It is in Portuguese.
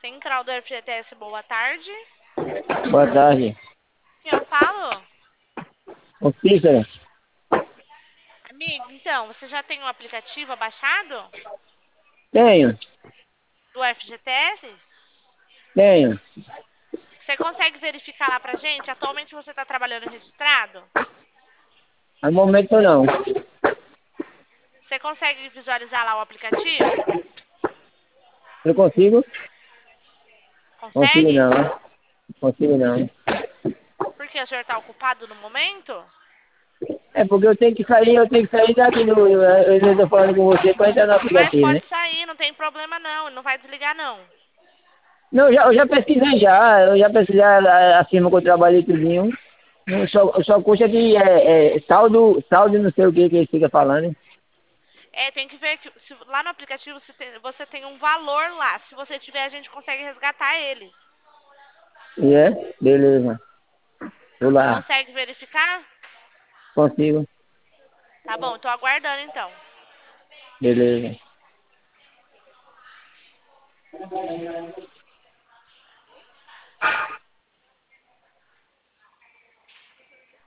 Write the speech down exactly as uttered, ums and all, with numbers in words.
Central do F G T S, boa tarde. Boa tarde. Quem eu falo? Ô, Cícero, Amigo, então, você já tem o aplicativo abaixado tenho, do F G T S? tenho. Você consegue verificar lá pra gente? Atualmente você está trabalhando registrado? No momento não. Você consegue visualizar lá o aplicativo? Eu consigo? Consigo Consegue? não. Consigo não. Por que o senhor está ocupado no momento? É porque eu tenho que sair, eu tenho que sair daqui do. Eu eu estou falando com você para entrar no Mas aplicativo, né? pode sair, não tem problema não, não vai desligar não. Não, eu já, eu já pesquisei já, eu já pesquisei a, a firma que eu trabalhei tudinho. Não, Só, só custa de é, é, saldo, saldo não sei o que que ele fica falando. É, tem que ver que se- lá no aplicativo você tem, você tem um valor lá. Se você tiver, a gente consegue resgatar ele. E é? Beleza. Vou lá. Consegue verificar? Consigo. Tá bom, tô aguardando então. Beleza.